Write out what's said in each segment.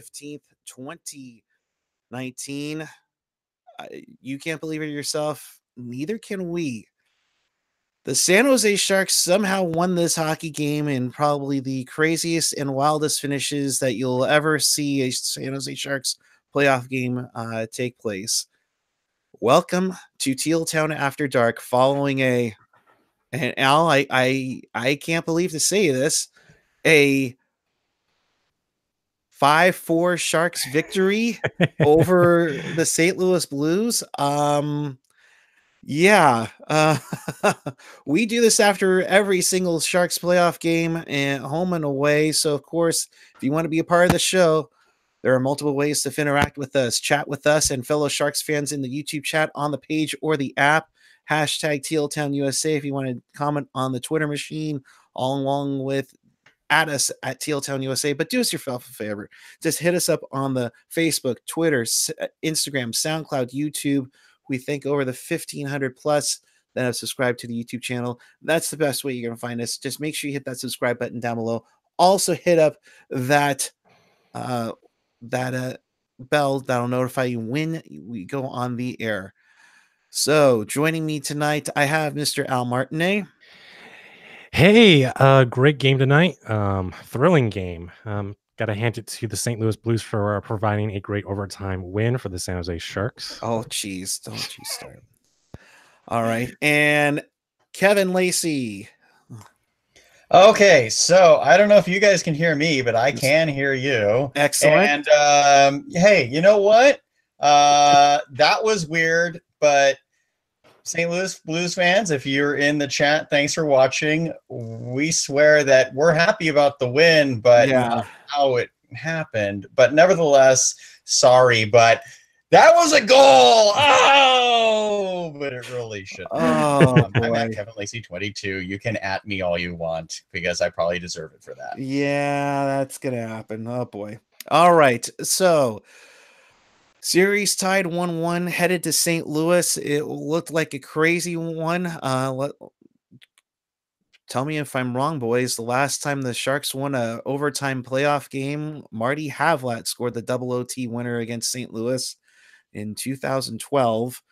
15th, 2019. You can't believe it yourself. Neither can we. The San Jose Sharks somehow won this hockey game in probably the craziest and wildest finishes that you'll ever see a San Jose Sharks playoff game take place. Welcome to Teal Town After Dark, following and Al, I can't believe to say this, a 5-4 Sharks victory over the St. Louis Blues. Yeah, we do this after every single Sharks playoff game, and home and away. So, of course, if you want to be a part of the show, there are multiple ways to interact with us, chat with us, and fellow Sharks fans in the YouTube chat on the page or the app. Hashtag TealTownUSA if you want to comment on the Twitter machine, all along with at us at TealTownUSA. But do us yourself a favor. Just hit us up on the Facebook, Twitter, Instagram, SoundCloud, YouTube. We think over the 1,500 plus that have subscribed to the YouTube channel. That's the best way you're going to find us. Just make sure you hit that subscribe button down below. Also hit up that bell that'll notify you when we go on the air. So joining me tonight, I have Mr. Al Martinet. Hey, great game tonight. Thrilling game. Got to hand it to the St. Louis Blues for providing a great overtime win for the San Jose Sharks. Oh, geez. Don't you start. All right. And Kevin Lacey. Okay, so I don't know if you guys can hear me, but I can hear you. Excellent. And hey, you know what? That was weird, but St. Louis Blues fans, if you're in the chat, thanks for watching. We swear that we're happy about the win, but not how it happened. But nevertheless, sorry, but that was a goal. Oh, but it really shouldn't. Oh, I'm at Kevin Lacey 22. You can at me all you want because I probably deserve it for that. Yeah, that's gonna happen. Oh boy. All right. So series tied 1-1, headed to St. Louis. It looked like a crazy one. Tell me if I'm wrong, boys. The last time the Sharks won a overtime playoff game, Marty Havlat scored the double OT winner against St. Louis in 2012.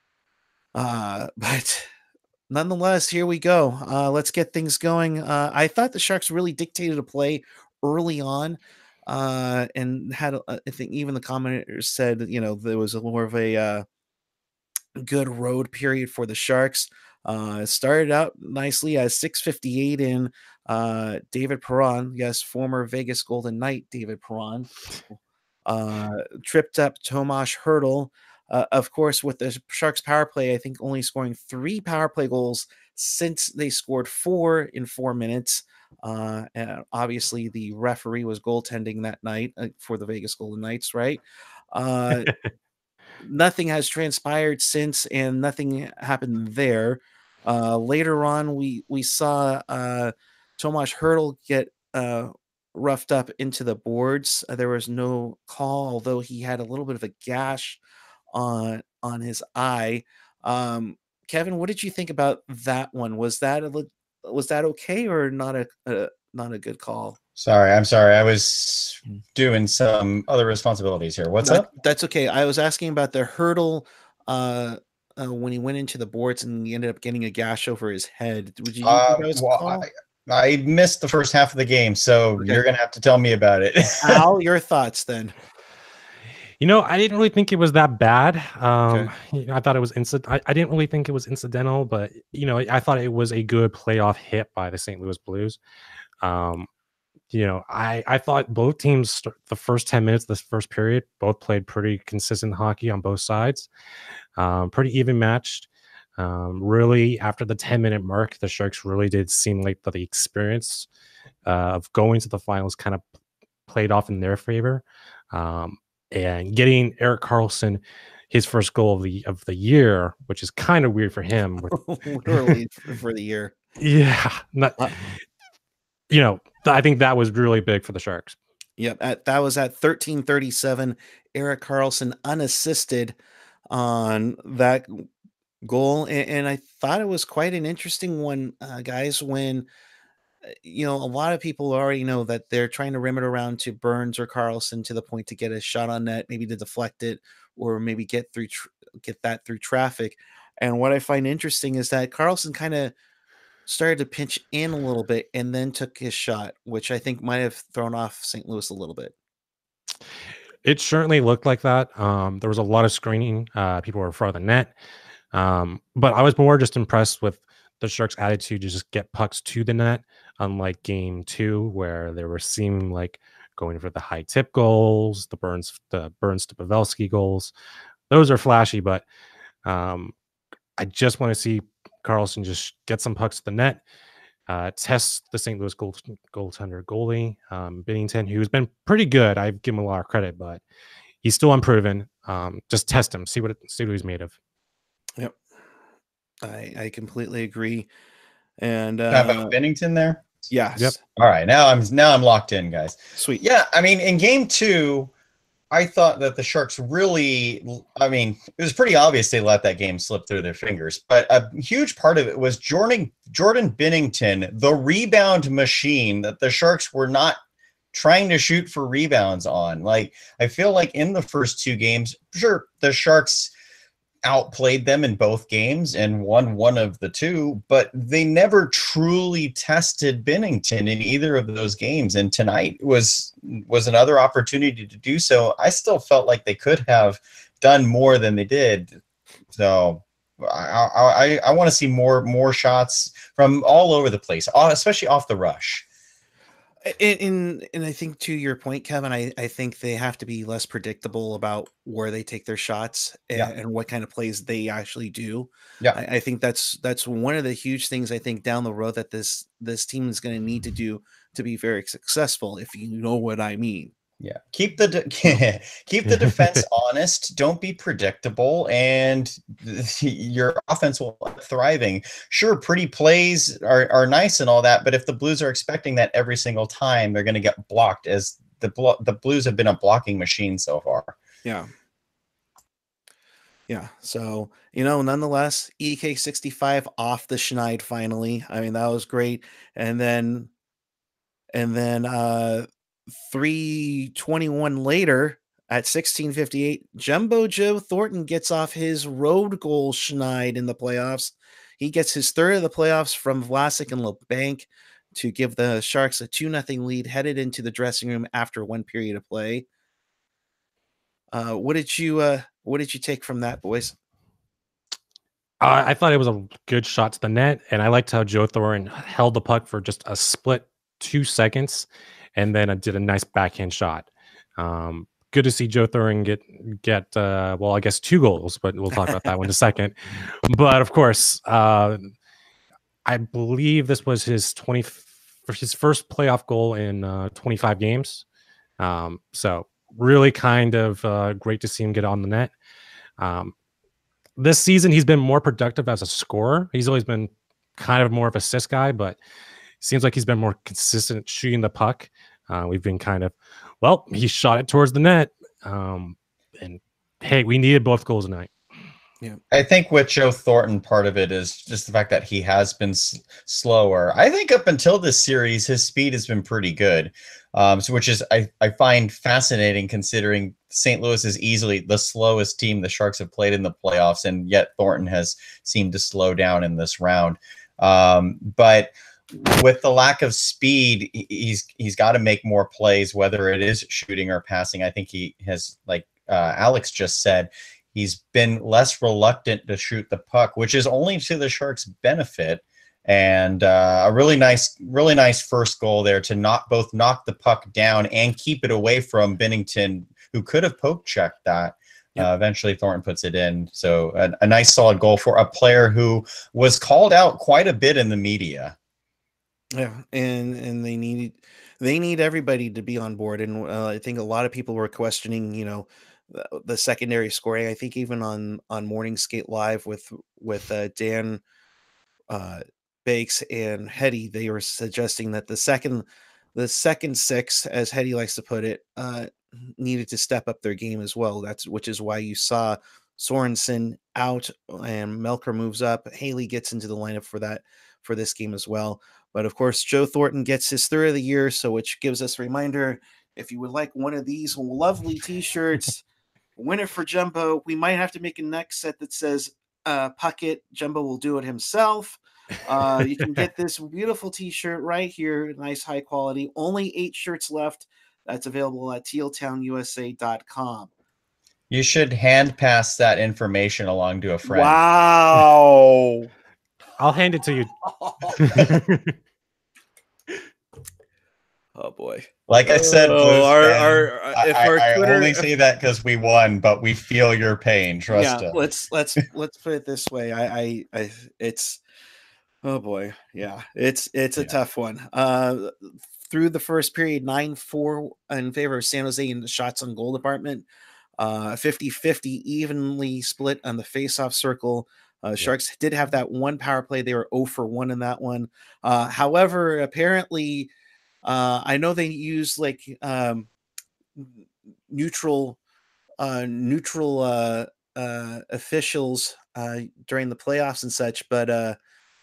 But nonetheless, here we go. Let's get things going. I thought the Sharks really dictated a play early on. And had I think even the commenters said, there was more of a good road period for the Sharks. It started out nicely at 6:58 in. David Perron, yes, former Vegas Golden Knight David Perron, tripped up Tomas Hertl. Of course, with the Sharks power play, I think only scoring 3 power play goals since they scored 4 in 4 minutes. And obviously, the referee was goaltending that night for the Vegas Golden Knights, right? Nothing has transpired since, and nothing happened there. Later on, we saw Tomas Hertl get roughed up into the boards. There was no call, although he had a little bit of a gash on his eye. Kevin, what did you think about that one? Was that okay or not a good call? I'm sorry. I was doing some other responsibilities here. What's up? That's okay. I was asking about the Hertl when he went into the boards and he ended up getting a gash over his head. Would you think that was a call? I missed the first half of the game, so you're going to have to tell me about it. Al, your thoughts then? I didn't really think it was that bad. I thought it was I didn't really think it was incidental, but I thought it was a good playoff hit by the St. Louis Blues. I thought both teams, the first 10 minutes, this first period, both played pretty consistent hockey on both sides. Pretty even matched. Really, after the 10-minute mark, the Sharks really did seem like the experience of going to the finals kind of played off in their favor. And getting Erik Karlsson his first goal of the year, which is kind of weird for him. Literally for the year. Yeah. I think that was really big for the Sharks. Yep. That was at 13:37. Erik Karlsson unassisted on that goal. And I thought it was quite an interesting one, guys, when you know, a lot of people already know that they're trying to rim it around to Burns or Carlson to the point to get a shot on net, maybe to deflect it, or maybe get get that through traffic. And what I find interesting is that Carlson kind of started to pinch in a little bit and then took his shot, which I think might have thrown off St. Louis a little bit. It certainly looked like that. There was a lot of screening. People were in front of the net. But I was more just impressed with the Sharks' attitude to just get pucks to the net, unlike game two, where they were seeming like going for the high tip goals, the Burns to Pavelski goals. Those are flashy, but I just want to see Carlson just get some pucks to the net, test the St. Louis goaltender goalie, Binnington, who's been pretty good. I give him a lot of credit, but he's still unproven. Just test him, see what he's made of. Yep. I completely agree. And Talk about Binnington there. yes. Yep. All right, now I'm locked in, guys. Sweet. Yeah, I mean, in game two, I thought that the Sharks really, I mean, it was pretty obvious they let that game slip through their fingers, but a huge part of it was Jordan Binnington, the rebound machine that the Sharks were not trying to shoot for rebounds on. Like, I feel like in the first two games, sure, the Sharks outplayed them in both games and won one of the two, but they never truly tested Binnington in either of those games. And tonight was another opportunity to do so. I still felt like they could have done more than they did. So I want to see more shots from all over the place, especially off the rush. And I think to your point, Kevin, I think they have to be less predictable about where they take their shots and what kind of plays they actually do. Yeah. I think that's one of the huge things I think down the road that this team is going to need to do to be very successful, if you know what I mean. Yeah, keep the defense honest. Don't be predictable, and your offense will be thriving. Sure, pretty plays are nice and all that, but if the Blues are expecting that every single time, they're going to get blocked. As the Blues have been a blocking machine so far. Yeah. Yeah. So, you know, nonetheless, EK65 off the Schneid finally. I mean, that was great. And then 3:21 later at 16:58, Jumbo Joe Thornton gets off his road goal Schneid in the playoffs. He gets his third of the playoffs from Vlasic and LeBanc to give the Sharks a 2-0 lead headed into the dressing room after one period of play. What did you take from that, boys? I thought it was a good shot to the net, and I liked how Joe Thornton held the puck for just a split 2 seconds, and then did a nice backhand shot. Good to see Joe Thornton get well, I guess 2 goals, but we'll talk about that one in a second. But of course, I believe this was his first playoff goal in 25 games. So really kind of great to see him get on the net. This season, he's been more productive as a scorer. He's always been kind of more of an assist guy, but seems like he's been more consistent shooting the puck. We've been kind of, well, he shot it towards the net. And hey, we needed both goals tonight. Yeah, I think with Joe Thornton, part of it is just the fact that he has been slower. I think up until this series, his speed has been pretty good, which is I find fascinating considering St. Louis is easily the slowest team the Sharks have played in the playoffs, and yet Thornton has seemed to slow down in this round. But with the lack of speed, he's got to make more plays, whether it is shooting or passing. I think he has, like Alex just said, he's been less reluctant to shoot the puck, which is only to the Sharks' benefit. And a really nice first goal there to both knock the puck down and keep it away from Binnington, who could have poke checked that. Yep. Eventually, Thornton puts it in. So a nice solid goal for a player who was called out quite a bit in the media. Yeah, and they need everybody to be on board. And I think a lot of people were questioning, you know, the secondary scoring. I think even on Morning Skate Live with Dan Bakes and Hetty, they were suggesting that the second six, as Hetty likes to put it, needed to step up their game as well. Which is why you saw Sorensen out and Melker moves up. Haley gets into the lineup for this game as well. But of course, Joe Thornton gets his third of the year, so which gives us a reminder, if you would like one of these lovely t-shirts, win it for Jumbo. We might have to make a next set that says Puckett. Jumbo will do it himself. You can get this beautiful t-shirt right here, nice high quality. Only 8 shirts left. That's available at tealtownusa.com. You should hand pass that information along to a friend. Wow. I'll hand it to you. Oh boy! Like I said, Blues I only say that because we won, but we feel your pain. Trust us. Let's put it this way. It's oh boy, yeah, it's a tough one. Through the first period, 9-4 in favor of San Jose in the shots on goal department. 50-50 evenly split on the faceoff circle. Sharks did have that one power play. They were 0 for 1 in that one. However, apparently, I know they use like neutral officials during the playoffs and such, but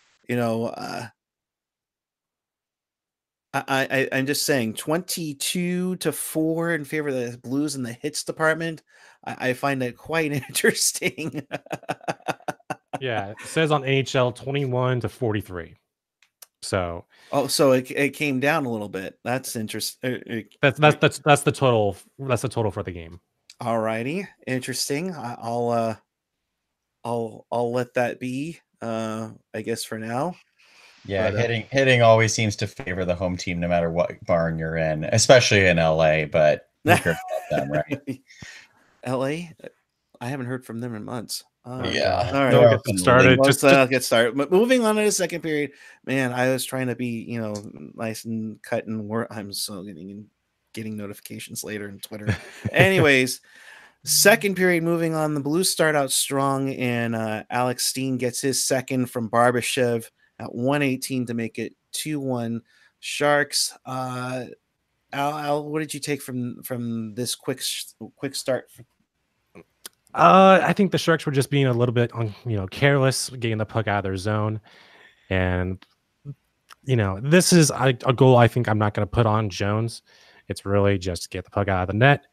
I'm just saying 22-4 in favor of the Blues in the hits department. I find it quite interesting. Yeah, it says on NHL 21-43. So so it came down a little bit. That's interesting. That's the total. That's the total for the game. All righty, interesting. I'll let that be. I guess for now. Yeah, but, hitting always seems to favor the home team, no matter what barn you're in, especially in LA. But who cares about them, right? LA, I haven't heard from them in months. Yeah, all right. Don't get started. Let's get started. But moving on to the second period, man, I was trying to be, nice and cut and work. I'm so getting notifications later in Twitter. Anyways, second period, moving on. The Blues start out strong, and Alex Steen gets his second from Barbashev at 1:18 to make it 2-1 Sharks. Al, what did you take from this quick start? I think the Sharks were just being a little bit careless, getting the puck out of their zone, and this is a goal I think I'm not going to put on Jones. It's really just get the puck out of the net.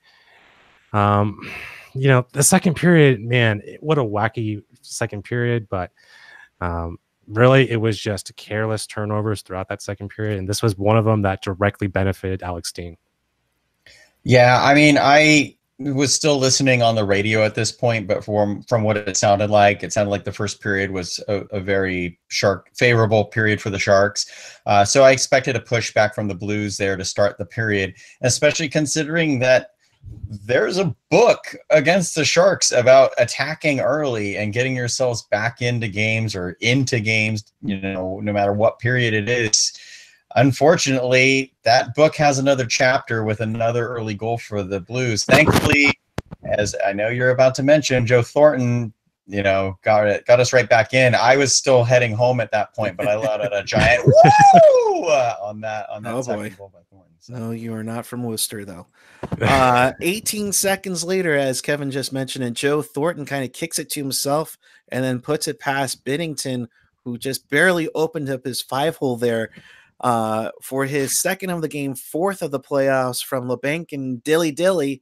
The second period, man, what a wacky second period, but really, it was just careless turnovers throughout that second period, and this was one of them that directly benefited Alex Steen. Yeah, I mean, I was still listening on the radio at this point, but from what it sounded like the first period was a very favorable period for the Sharks. So I expected a pushback from the Blues there to start the period, especially considering that there's a book against the Sharks about attacking early and getting yourselves back into games, no matter what period it is. Unfortunately, that book has another chapter with another early goal for the Blues. Thankfully, as I know you're about to mention, Joe Thornton, got us right back in. I was still heading home at that point, but I let out a giant woo on that second goal by Thornton. So. No, you are not from Worcester, though. 18 seconds later, as Kevin just mentioned, and Joe Thornton kind of kicks it to himself and then puts it past Binnington, who just barely opened up his 5-hole there. For his second of the game, fourth of the playoffs from LeBanc and Dilly.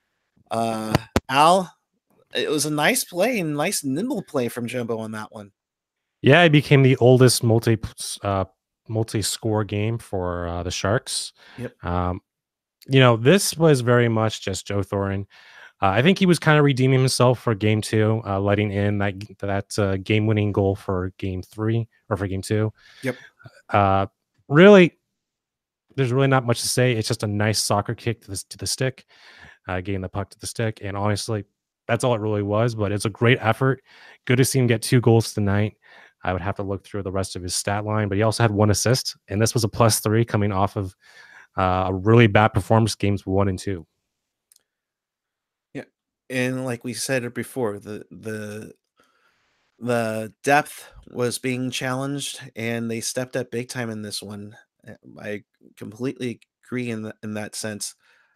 Al, it was a nice play and nice nimble play from Jumbo on that one. Yeah, it became the oldest multi-score game for the Sharks. Yep. This was very much just Joe Thornton. I think he was kind of redeeming himself for game 2, letting in that game-winning goal for game 3 or for game 2. Yep. Really, there's really not much to say. It's just a nice soccer kick to the stick, getting the puck to the stick. And honestly, that's all it really was. But it's a great effort. Good to see him get 2 goals tonight. I would have to look through the rest of his stat line, but he also had 1 assist. And this was a +3 coming off of a really bad performance games 1 and 2. Yeah. And like we said before, the depth was being challenged, and they stepped up big time in this one. I completely agree in that sense.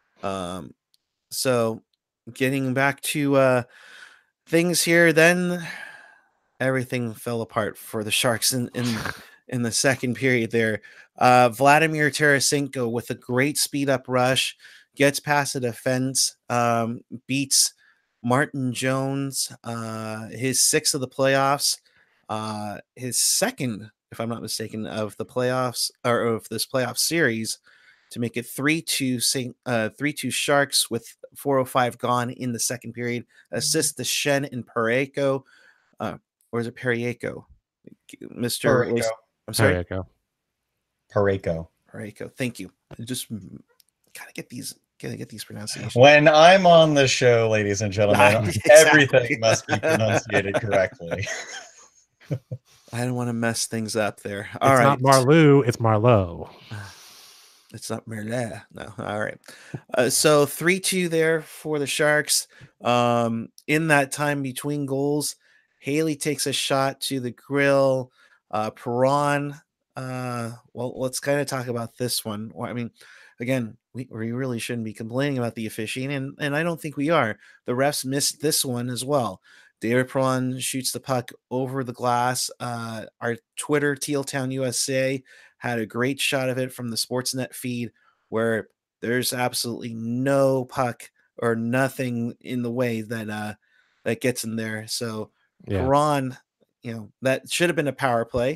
So getting back to things here, then everything fell apart for the Sharks in in the second period there. Vladimir Tarasenko with a great speed up rush, gets past the defense, beats Martin Jones, his sixth of the playoffs, his second, if I'm not mistaken, of the playoffs or of this playoff series, to make it 3-2 Sharks with 4:05 gone in the second period. Assist to Shen and Parayko, or is it Parayko? Mr. Parayko. I'm sorry. There you go. Parayko. Thank you. I just gotta get these pronunciations. When I'm on the show, ladies and gentlemen, Exactly. everything must be pronunciated correctly. I don't want to mess things up there. It's All right. not Marlou, it's Marlowe. It's not Merle. No. All right. So 3-2 there for the Sharks. In that time between goals, Haley takes a shot to the grill. Perron. Well, let's kind of talk about this one. I mean, again, we really shouldn't be complaining about the officiating, and I don't think we are. The refs missed this one as well. David Perron shoots the puck over the glass. Our Twitter, Tealtown USA, had a great shot of it from the Sportsnet feed where there's absolutely no puck or nothing in the way that that gets in there. So Yeah. Perron, that should have been a power play.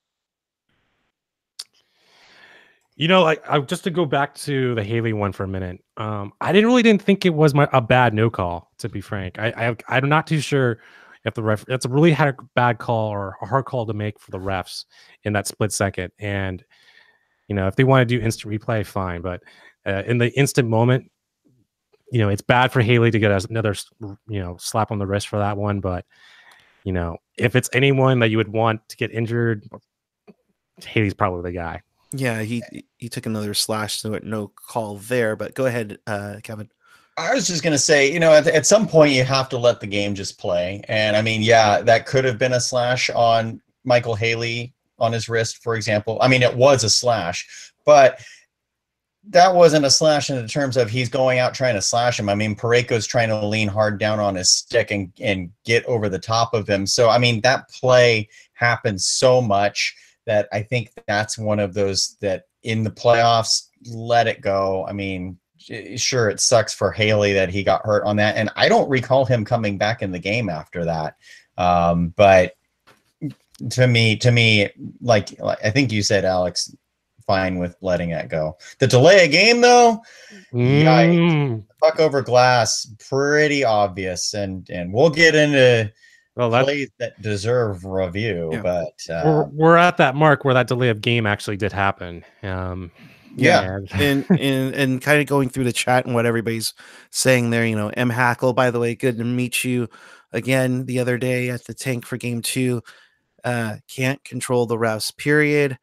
Just to go back to the Haley one for a minute, I didn't think it was a bad no call, to be frank. I'm not too sure if the ref, it's a really had a bad call or a hard call to make for the refs in that split second. And, if they want to do instant replay, fine. But in the instant moment, it's bad for Haley to get another, slap on the wrist for that one. But, if it's anyone that you would want to get injured, Haley's probably the guy. Yeah, he took another slash, so no call there. But go ahead, Kevin. I was just going to say, at some point you have to let the game just play. And I mean, yeah, that could have been a slash on Michael Haley on his wrist, for example. I mean, it was a slash, but that wasn't a slash in terms of he's going out trying to slash him. I mean, Parayko's trying to lean hard down on his stick and get over the top of him. So, I mean, that play happened so much that I think that's one of those that in the playoffs, let it go. I mean, sure, it sucks for Haley that he got hurt on that. And I don't recall him coming back in the game after that. But to me, like I think you said, Alex, fine with letting it go. The delay of game, though, yikes. Puck over glass, pretty obvious. And we'll get into plays that deserve review, yeah. But we're at that mark where that delay of game actually did happen. Yeah, and kind of going through the chat and what everybody's saying there. M. Hackle, by the way, good to meet you again the other day at the tank for game 2. Can't control the refs, period.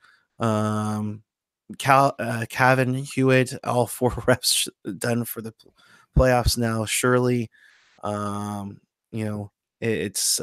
Kevin Hewitt, all 4 refs done for the playoffs now. Surely, it's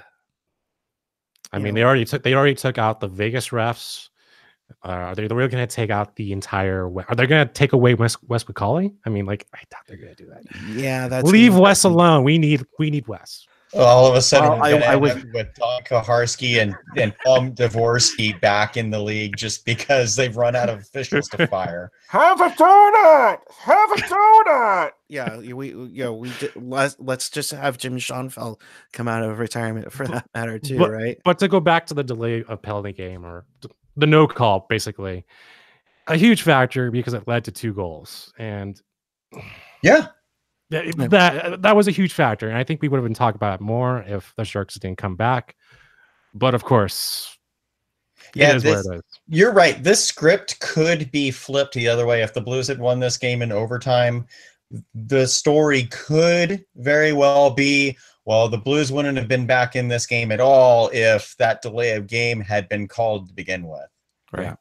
I mean, they already took out the Vegas refs. Are they really going to take out the entire? Are they going to take away Wes McCauley? I mean, I doubt they're going to do that. Yeah, that's leave Wes alone. We need Wes. All of a sudden, I would with Tom Koharski and Tom Dvorsky back in the league just because they've run out of officials to fire. Have a donut. Have a donut. Yeah, let's just have Jim Schoenfeld come out of retirement for that matter too, right? But to go back to the delay of penalty game or the no call, basically, a huge factor because it led to 2 goals, and yeah. That was a huge factor, and I think we would have been talking about it more if the Sharks didn't come back. But of course, yeah, you're right. This script could be flipped the other way. If the Blues had won this game in overtime, the story could very well be, well, the Blues wouldn't have been back in this game at all if that delay of game had been called to begin with. Right.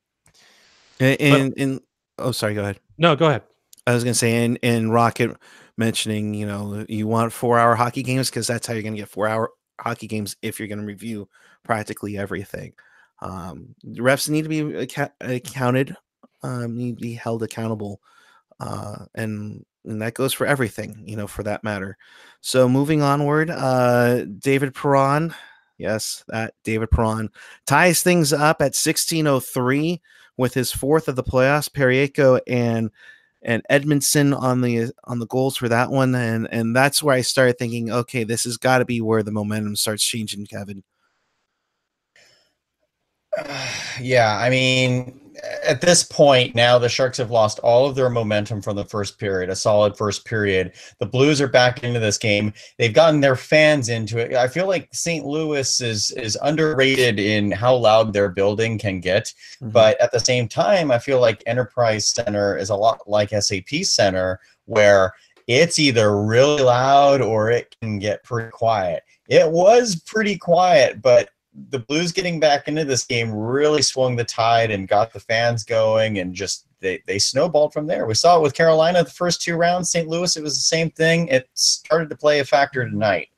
And oh, sorry, go ahead. No, go ahead. I was going to say, in Rocket mentioning, you want 4-hour hockey games because that's how you're going to get 4-hour hockey games if you're going to review practically everything. The refs need to be accounted, need to be held accountable, and that goes for everything, for that matter. So moving onward, David Perron, Yes, that David Perron ties things up at 16:03 with his fourth of the playoffs. Perico and Edmondson on the goals for that one, and that's where I started thinking, okay, this has got to be where the momentum starts changing, Kevin. Yeah, I mean, at this point now, the Sharks have lost all of their momentum from the first period, a solid first period. The Blues are back into this game. They've gotten their fans into it. I feel like St. Louis is underrated in how loud their building can get. But at the same time, I feel like Enterprise Center is a lot like SAP Center, where it's either really loud or it can get pretty quiet. It was pretty quiet, but the Blues getting back into this game really swung the tide and got the fans going, and just they snowballed from there. We saw it with Carolina the first 2 rounds. St. Louis, it was the same thing. It started to play a factor tonight.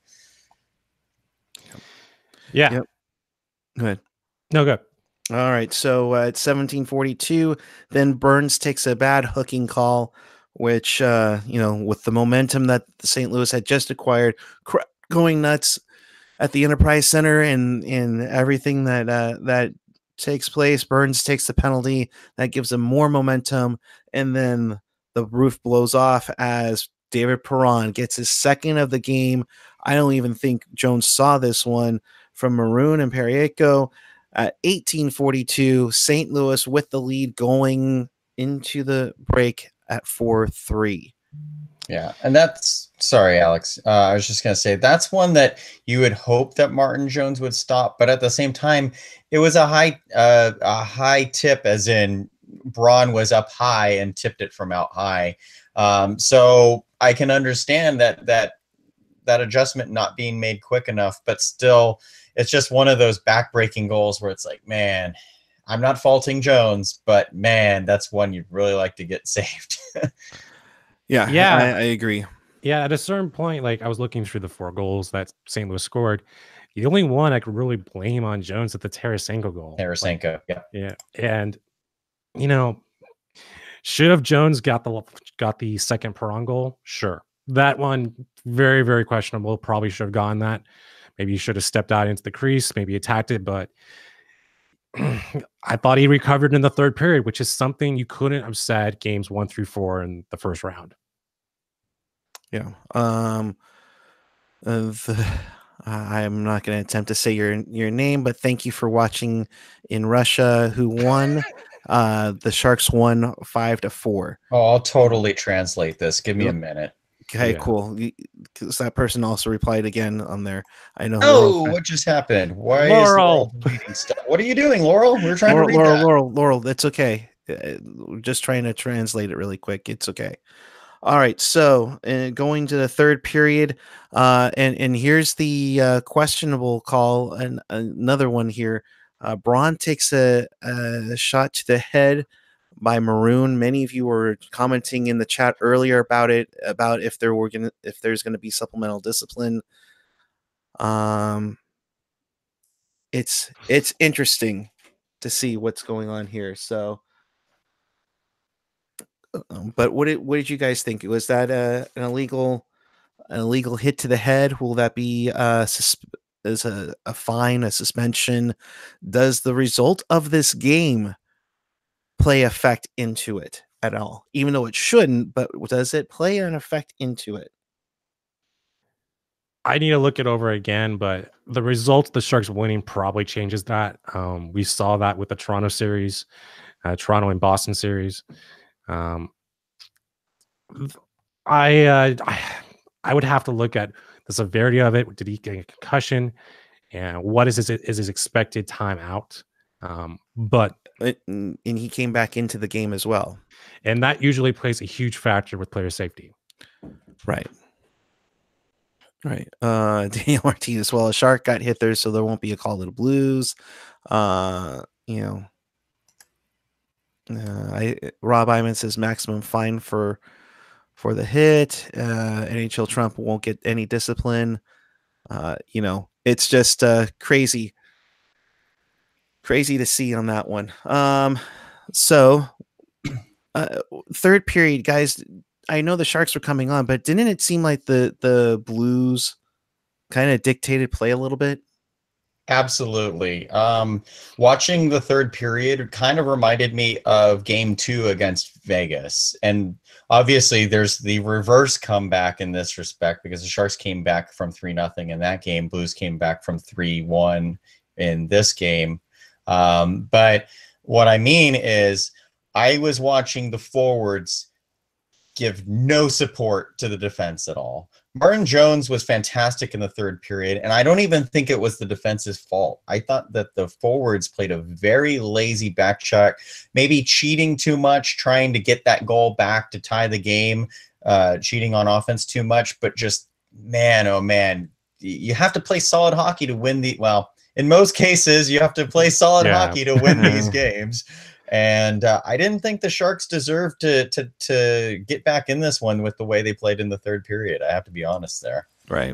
Yeah. Yep. Go ahead. No, good. All right. So at 17:42, then Burns takes a bad hooking call, which with the momentum that St. Louis had just acquired, going nuts at the Enterprise Center and everything that takes place. Burns takes the penalty that gives him more momentum, and then the roof blows off as David Perron gets his second of the game. I don't even think Jones saw this one from Maroon and Perico. At 18:42, St. Louis with the lead going into the break at 4-3. Yeah, and sorry, Alex. I was just going to say that's one that you would hope that Martin Jones would stop, but at the same time, it was a high tip, as in Braun was up high and tipped it from out high. So I can understand that adjustment not being made quick enough, but still, it's just one of those backbreaking goals where it's like, man, I'm not faulting Jones, but man, that's one you'd really like to get saved. Yeah, I agree. Yeah, at a certain point, like I was looking through the 4 goals that St. Louis scored. The only one I could really blame on Jones at the Tarasenko goal. Tarasenko, yeah. And should have Jones got the second Perron goal? Sure. That one, very, very questionable. Probably should have gotten that. Maybe he should have stepped out into the crease, maybe attacked it, but I thought he recovered in the third period, which is something you couldn't have said games 1 through 4 in the first round. Yeah. I'm not going to attempt to say your name, but thank you for watching in Russia. Who won? The Sharks won 5-4. Oh, I'll totally translate this. Give me a minute. Okay, cool. Because that person also replied again on there. I know. Oh, what just happened? Why is Laurel tweeting stuff? What are you doing, Laurel? We're trying to read that. Laurel. That's okay. Just trying to translate it really quick. It's okay. All right. So going to the third period, and here's the questionable call, and another one here. Braun takes a shot to the head by Maroon. Many of you were commenting in the chat earlier about it, about if there's gonna be supplemental discipline. It's interesting to see what's going on here. So, but what did you guys think? Was that an illegal hit to the head? Will that be as a fine, a suspension? Does the result of this game play effect into it at all? Even though it shouldn't, but does it play an effect into it? I need to look it over again, but the result, the Sharks winning, probably changes that. We saw that with the Toronto series, Toronto and Boston series. I would have to look at the severity of it. Did he get a concussion? And what is his expected time out? And he came back into the game as well. And that usually plays a huge factor with player safety. Right. Daniel Martinez, well, a Shark got hit there, so there won't be a call to the Blues. Rob Iman says maximum fine for the hit. NHL Trump won't get any discipline. It's just crazy to see on that one. So third period, guys, I know the Sharks were coming on, but didn't it seem like the Blues kind of dictated play a little bit? Absolutely. Watching the third period kind of reminded me of game 2 against Vegas. And obviously there's the reverse comeback in this respect because the Sharks came back from 3-0 in that game. Blues came back from 3-1 in this game. But what I mean is I was watching the forwards give no support to the defense at all. Martin Jones was fantastic in the third period, and I don't even think it was the defense's fault. I thought that the forwards played a very lazy back check, maybe cheating too much, trying to get that goal back to tie the game, cheating on offense too much, but just, man, oh man, you have to play solid hockey to win well, in most cases, you have to play solid hockey to win these games. And I didn't think the Sharks deserved to get back in this one with the way they played in the third period. I have to be honest there. Right.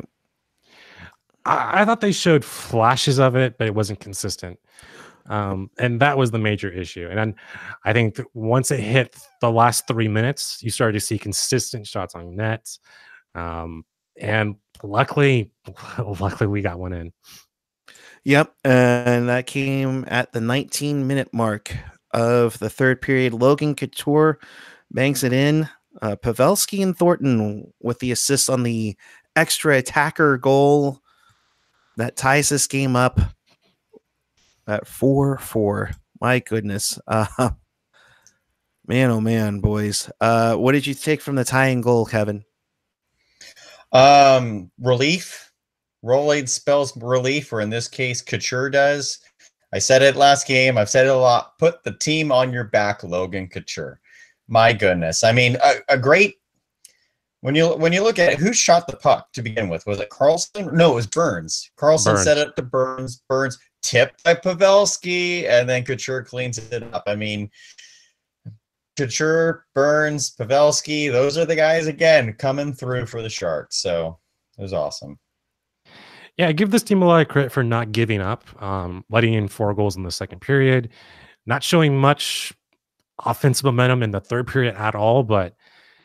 I thought they showed flashes of it, but it wasn't consistent. And that was the major issue. And then I think once it hit the last 3 minutes, you started to see consistent shots on net. And luckily we got one in. Yep. And that came at the 19-minute mark of the third period. Logan Couture banks it in. Pavelski and Thornton with the assist on the extra attacker goal that ties this game up at 4-4. My goodness. Man, oh man, boys. What did you take from the tying goal, Kevin? Relief. Rolade spells relief, or in this case, Couture does. I said it last game. I've said it a lot. Put the team on your back, Logan Couture. My goodness. I mean, a great. When you look at it, who shot the puck to begin with? Was it Carlson? No, it was Burns. Carlson set it to Burns. Burns tipped by Pavelski, and then Couture cleans it up. I mean, Couture, Burns, Pavelski, those are the guys, again, coming through for the Sharks. So it was awesome. Yeah, I give this team a lot of credit for not giving up, letting in 4 goals in the second period, not showing much offensive momentum in the third period at all. But,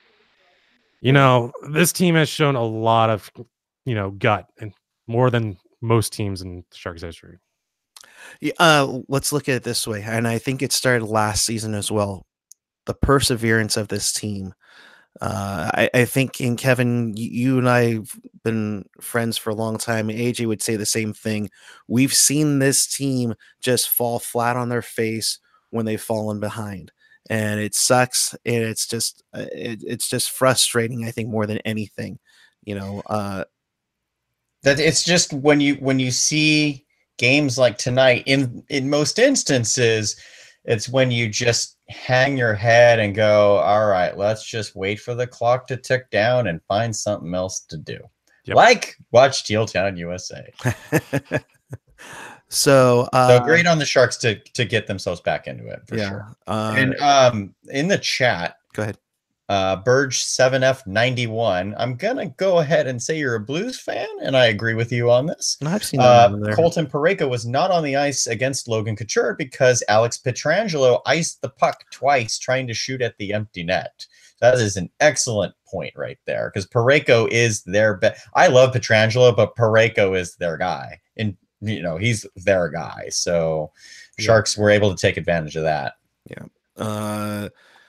this team has shown a lot of, gut, and more than most teams in Sharks history. Yeah, let's look at it this way. And I think it started last season as well. The perseverance of this team. I think, in Kevin, you and I have been friends for a long time. AJ would say the same thing. We've seen this team just fall flat on their face when they've fallen behind, and it sucks. And it's just frustrating, I think, more than anything. That it's just when you see games like tonight, in most instances, it's when you just hang your head and go, all right, let's just wait for the clock to tick down and find something else to do. Yep. Like watch Steel Town USA. So great on the Sharks to get themselves back into it, for sure. And in the chat, go ahead. Burge 7F91. I'm gonna go ahead and say you're a Blues fan, and I agree with you on this. No, I've seen Colton Parayko was not on the ice against Logan Couture because Alex Pietrangelo iced the puck twice trying to shoot at the empty net. That is an excellent point right there, because Parayko is their I love Pietrangelo, but Parayko is their guy, and he's their guy. So Sharks were able to take advantage of that. Yeah.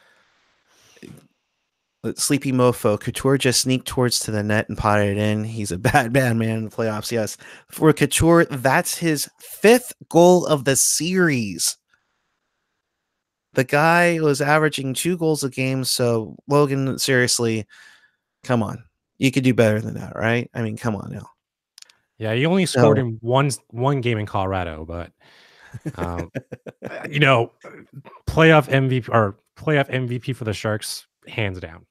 Sleepy Mofo, Couture just sneaked towards to the net and potted it in. He's a bad man in the playoffs. Yes. For Couture, that's his 5th goal of the series. The guy was averaging 2 goals a game. So, Logan, seriously, come on. You could do better than that, right? I mean, come on now. Yeah, he only scored in one game in Colorado, but playoff MVP for the Sharks, hands down.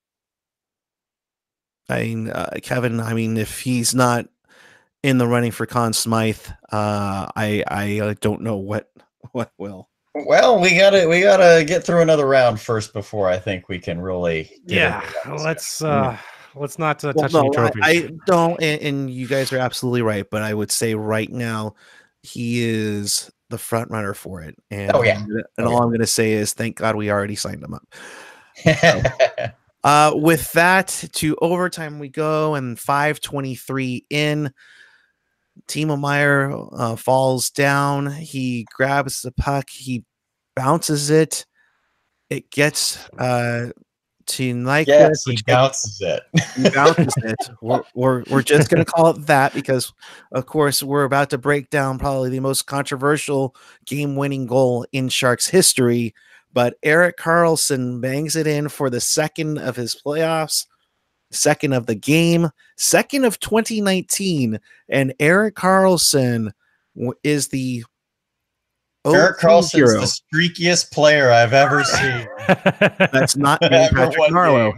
I mean, Kevin, if he's not in the running for Conn Smythe, I don't know what will. Well, we gotta get through another round first before I think we can really. Let's not touch any trophies. I don't, and you guys are absolutely right. But I would say right now, he is the front runner for it. And all I'm going to say is, thank God we already signed him up. With that, to overtime we go, and 5:23 in. Timo Meyer falls down. He grabs the puck. He bounces it. It gets to Nyquist. Yes, he bounces it. He bounces it. We're just going to call it that because, of course, we're about to break down probably the most controversial game-winning goal in Sharks history. But Erik Karlsson bangs it in for the second of his playoffs, second of the game, second of 2019, and Erik Karlsson is the Erik Karlsson's hero. the streakiest player I've ever seen. That's not me, Ever Patrick one Marlowe.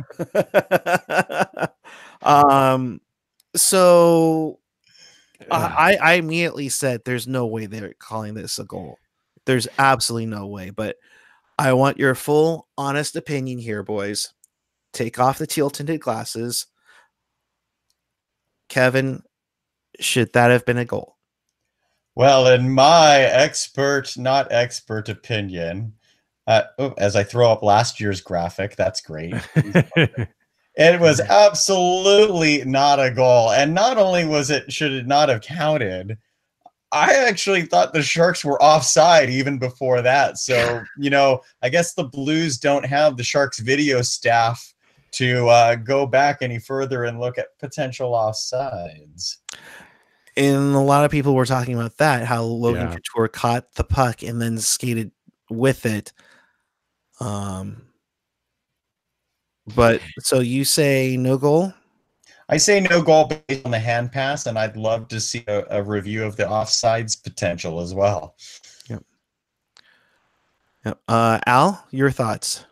So I immediately said, "There's no way they're calling this a goal. There's absolutely no way." But I want your full, honest opinion here, boys. Take off the teal-tinted glasses. Kevin, should that have been a goal? Well, in my not expert opinion, as I throw up last year's graphic, that's great. It was absolutely not a goal. And not only should it not have counted, I actually thought the Sharks were offside even before that. So, I guess the Blues don't have the Sharks video staff to go back any further and look at potential offsides. And a lot of people were talking about that, how Logan Couture caught the puck and then skated with it. But so you say no goal? I say no goal based on the hand pass, and I'd love to see a review of the offsides potential as well. Yep. Al, your thoughts?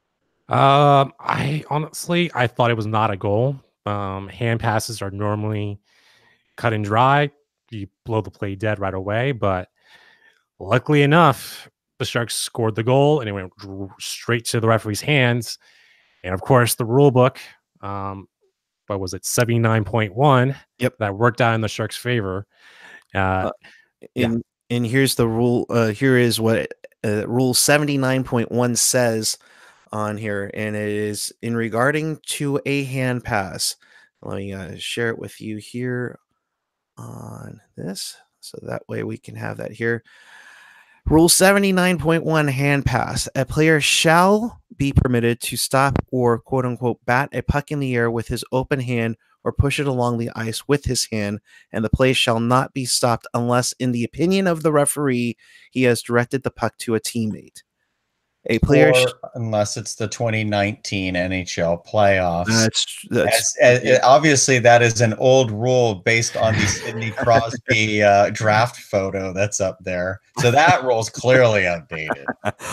I thought it was not a goal. Hand passes are normally cut and dry. You blow the play dead right away. But luckily enough, the Sharks scored the goal and it went straight to the referee's hands. And of course, the rule book, what was it, 79.1? Yep, that worked out in the Sharks' favor. And here's the rule. Here is what Rule 79.1 says on here, and it is in regarding to a hand pass. Let me share it with you here on this, so that way we can have that here. Rule 79.1 hand pass. A player shall be permitted to stop or quote unquote bat a puck in the air with his open hand or push it along the ice with his hand, and the play shall not be stopped unless, in the opinion of the referee, he has directed the puck to a teammate. A player, unless it's the 2019 NHL playoffs. That's obviously that is an old rule based on the Sidney Crosby draft photo that's up there. So that rule's clearly outdated.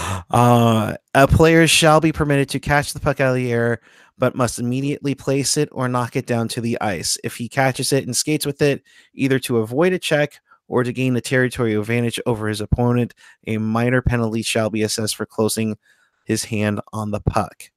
A player shall be permitted to catch the puck out of the air, but must immediately place it or knock it down to the ice. If he catches it and skates with it, either to avoid a check or to gain the territorial advantage over his opponent, a minor penalty shall be assessed for closing his hand on the puck.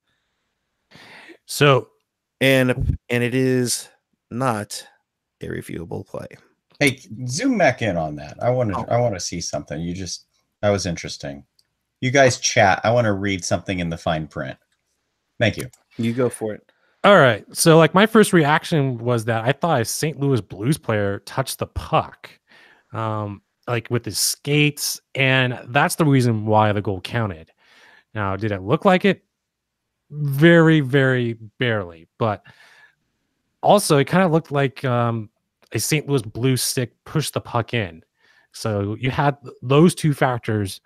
So, and it is not a reviewable play. Hey, zoom back in on that. I want to see something. That was interesting. You guys chat. I want to read something in the fine print. Thank you. You go for it. All right. So, my first reaction was that I thought a St. Louis Blues player touched the puck. With his skates, and that's the reason why the goal counted. Now, did it look like it? Very, very barely, but also it kind of looked like a St. Louis Blues stick pushed the puck in. So you had those two factors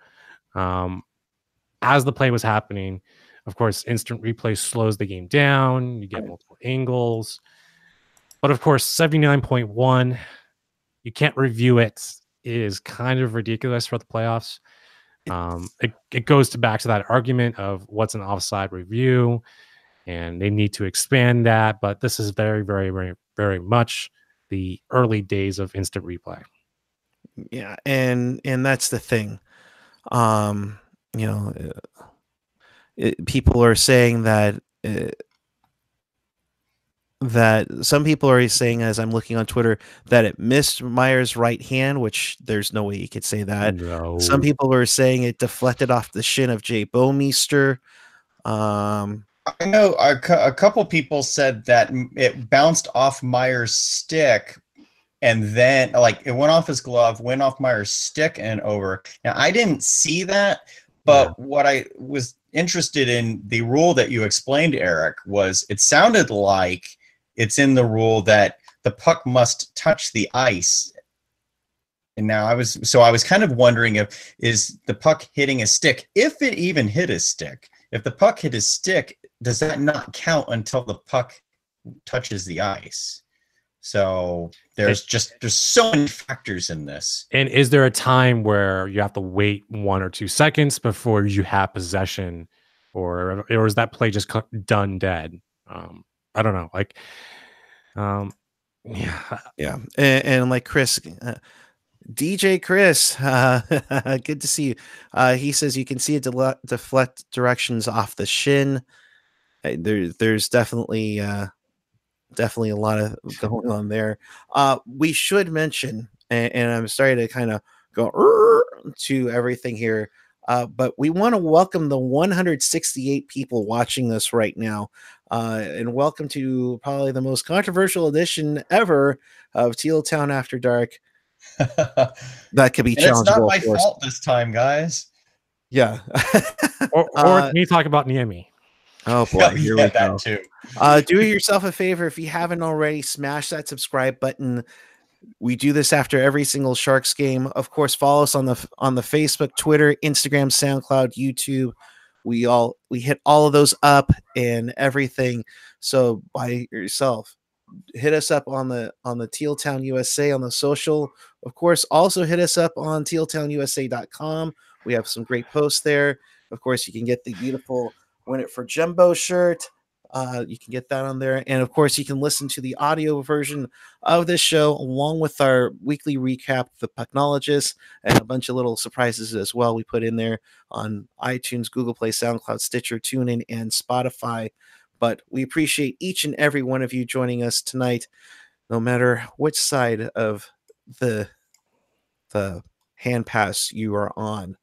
as the play was happening. Of course, instant replay slows the game down. You get multiple angles, but of course, 79.1. You can't review it. It is kind of ridiculous for the playoffs. It goes back to that argument of what's an offside review, and they need to expand that. But this is very, very, very, very much the early days of instant replay. Yeah, and that's the thing. People are saying that. That some people are saying, as I'm looking on Twitter, that it missed Meyer's right hand, which there's no way you could say that. No. Some people are saying it deflected off the shin of Jay Bouwmeester. I know a couple people said that it bounced off Meyer's stick, and then like it went off his glove, went off Meyer's stick and over. Now I didn't see that, but what I was interested in the rule that you explained, Eric, was it sounded like it's in the rule that the puck must touch the ice. And now I was kind of wondering if is the puck hitting a stick, if it even hit his stick. If the puck hit his stick, does that not count until the puck touches the ice? So there's so many factors in this. And is there a time where you have to wait 1 or 2 seconds before you have possession, or is that play just done dead? I don't know. Like, yeah, and like Chris, DJ Chris, good to see you. He says you can see it deflect directions off the shin. There's definitely a lot of going on there. We should mention, and I'm sorry to kind of go to everything here, but we want to welcome the 168 people watching this right now, and welcome to probably the most controversial edition ever of Teal Town After Dark. That could be challengeable. It's not my fault this time, guys. Yeah. or can you talk about Niemi? Oh boy, here we go. Too. Do yourself a favor if you haven't already, smash that subscribe button. We do this after every single Sharks game. Of course, follow us on the Facebook, Twitter, Instagram, SoundCloud, YouTube. We hit all of those up and everything. So by yourself, hit us up on the Teal Town USA on the social. Of course, also hit us up on tealtownusa.com. We have some great posts there. Of course, you can get the beautiful Win It for Jumbo shirt. You can get that on there. And of course, you can listen to the audio version of this show along with our weekly recap, The Pucknologist, and a bunch of little surprises as well we put in there on iTunes, Google Play, SoundCloud, Stitcher, TuneIn, and Spotify. But we appreciate each and every one of you joining us tonight, no matter which side of the hand pass you are on.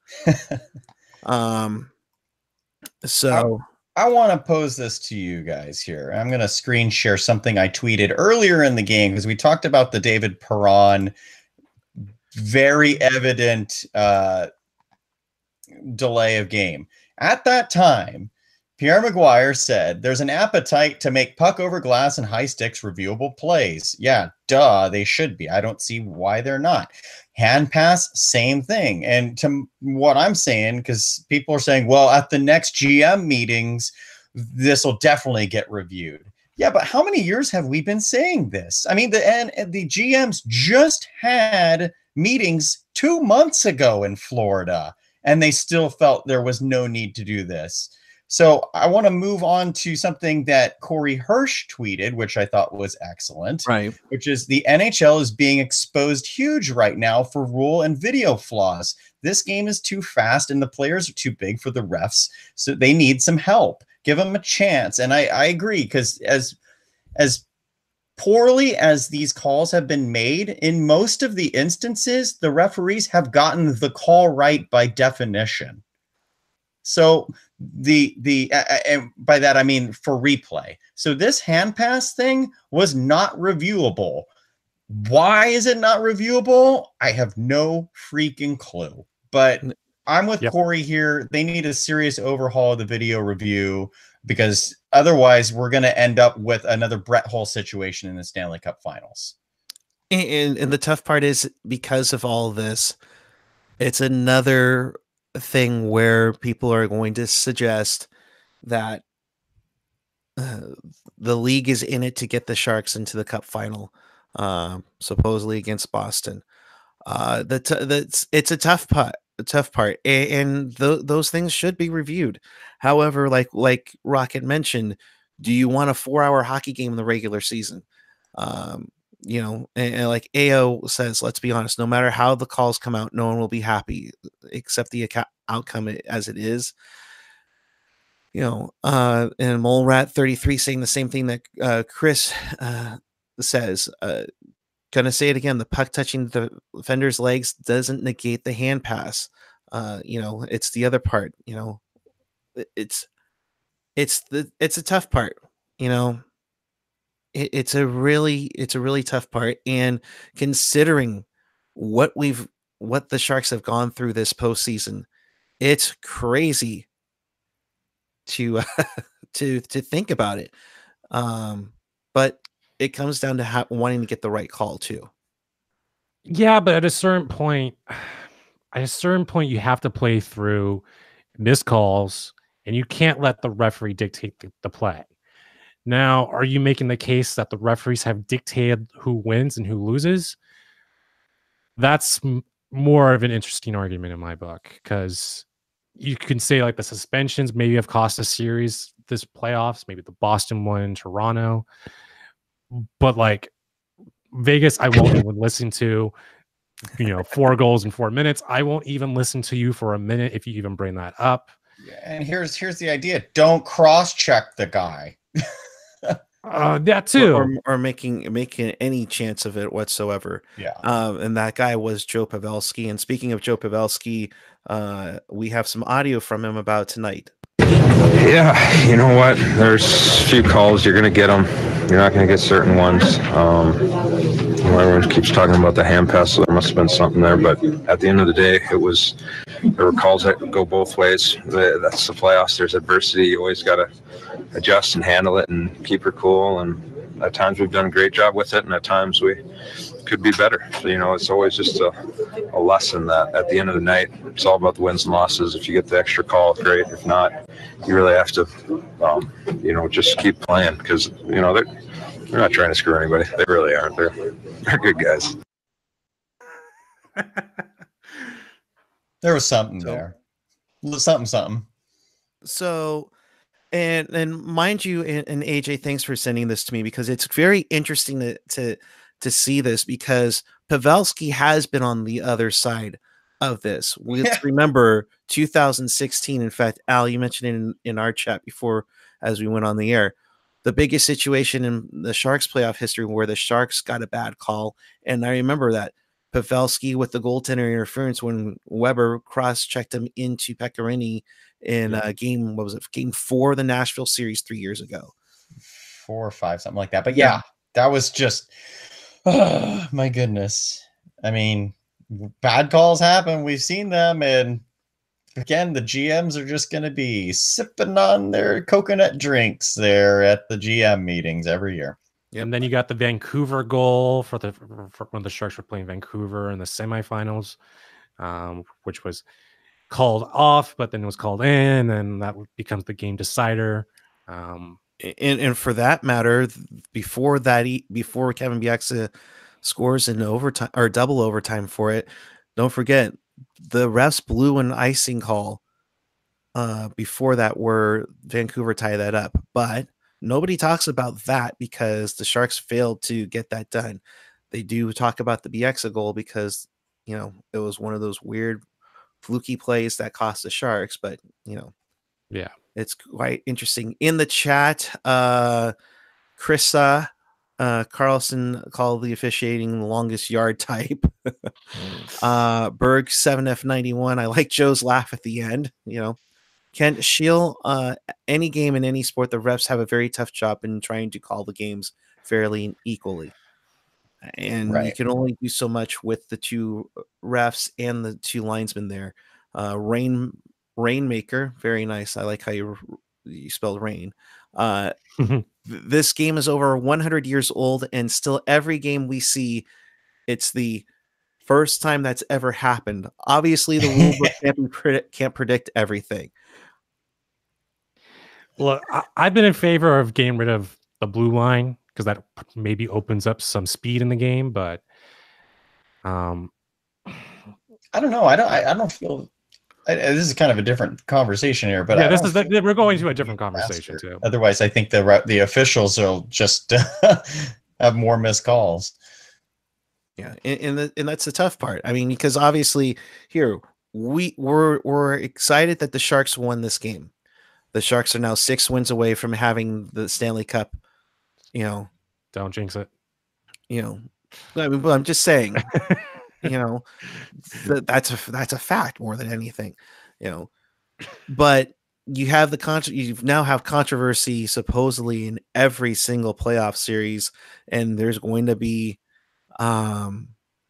So I want to pose this to you guys here. I'm going to screen share something I tweeted earlier in the game because we talked about the David Perron very evident delay of game. At that time, Pierre Maguire said, there's an appetite to make puck over glass and high sticks reviewable plays. Yeah, duh, they should be. I don't see why they're not. Hand pass, same thing. And to what I'm saying, because people are saying, well, at the next GM meetings, this will definitely get reviewed. Yeah, but how many years have we been saying this? I mean, the GMs just had meetings 2 months ago in Florida, and they still felt there was no need to do this. So I want to move on to something that Corey Hirsch tweeted, which I thought was excellent, right? Which is the NHL is being exposed huge right now for rule and video flaws. This game is too fast and the players are too big for the refs, so they need some help. Give them a chance. And I agree, because as poorly as these calls have been made, in most of the instances, the referees have gotten the call right by definition. So and by that I mean for replay. So this hand pass thing was not reviewable. Why is it not reviewable? I have no freaking clue. But I'm with Corey here. They need a serious overhaul of the video review, because otherwise we're going to end up with another Brett Hull situation in the Stanley Cup Finals. And the tough part is, because of all this, it's another thing where people are going to suggest that the league is in it to get the Sharks into the Cup Final, supposedly against Boston. It's a tough part, and those things should be reviewed. However, like Rocket mentioned, do you want a 4-hour hockey game in the regular season? And like AO says, let's be honest, no matter how the calls come out, no one will be happy except the outcome as it is. And Molerat 33 saying the same thing that Chris says. Gonna say it again, the puck touching the defender's legs doesn't negate the hand pass. It's the other part. It's a tough part. it's a really tough part, and considering what the Sharks have gone through this postseason, it's crazy to to think about it. But it comes down to wanting to get the right call too. Yeah, but at a certain point, you have to play through missed calls, and you can't let the referee dictate the play. Now, are you making the case that the referees have dictated who wins and who loses? That's more of an interesting argument in my book, because you can say like the suspensions maybe have cost a series this playoffs, maybe the Boston one in Toronto, but like Vegas, I won't even listen to. 4 goals in 4 minutes. I won't even listen to you for a minute if you even bring that up. And here's the idea: don't cross-check the guy. That too, or making any chance of it whatsoever. Yeah. And that guy was Joe Pavelski. And speaking of Joe Pavelski, we have some audio from him about tonight. Yeah, you know what? There's a few calls. You're going to get them. You're not going to get certain ones. Everyone keeps talking about the hand pass, so there must have been something there. But at the end of the day, there were calls that go both ways. That's the playoffs. There's adversity. You always got to adjust and handle it and keep her cool. And at times we've done a great job with it, and at times we could be better. So, it's always just a lesson that at the end of the night, it's all about the wins and losses. If you get the extra call, great. If not, you really have to, just keep playing, because, they're not trying to screw anybody. They really aren't. They're good guys. There was something there. Something. So, and mind you, and AJ, thanks for sending this to me, because it's very interesting to see this, because Pavelski has been on the other side of this. Let's remember 2016. In fact, Al, you mentioned it in our chat before as we went on the air. The biggest situation in the Sharks playoff history where the Sharks got a bad call. And I remember that Pavelski with the goaltender interference when Weber cross-checked him into Pekka in game 4 of the Nashville series 3 years ago. 4 or 5, something like that. But yeah, that was just, oh, my goodness. I mean, bad calls happen. We've seen them, and again, the GMs are just going to be sipping on their coconut drinks there at the GM meetings every year. Yep. And then you got the Vancouver goal for when the Sharks were playing Vancouver in the semifinals, which was called off, but then it was called in, and that becomes the game decider. And for that matter, before Kevin Bieksa scores in overtime or double overtime for it, don't forget the refs blew an icing call before that, where Vancouver tied that up. But nobody talks about that because the Sharks failed to get that done. They do talk about the Bieksa goal because, it was one of those weird fluky plays that cost the Sharks. But, yeah, it's quite interesting. In the chat, Krissa Carlson called the officiating the longest yard type. Berg 7F91. I like Joe's laugh at the end. Kent Scheel, any game in any sport, the refs have a very tough job in trying to call the games fairly and equally. And you can only do so much with the 2 refs and the 2 linesmen there. Rainmaker, very nice. I like how you spelled rain. This game is over 100 years old, and still every game we see, it's the first time that's ever happened. Obviously, the rulebook can't predict everything. Look, I've been in favor of getting rid of the blue line because that maybe opens up some speed in the game, but I don't know. I don't feel. This is kind of a different conversation here, but yeah, we're going to a different conversation too. Otherwise, I think the officials will just have more missed calls. Yeah, and that's the tough part. I mean, because obviously here we're excited that the Sharks won this game. The Sharks are now 6 wins away from having the Stanley Cup. Don't jinx it. I mean, but I'm just saying. That's a fact more than anything, but you have you now have controversy supposedly in every single playoff series, and there's going to be um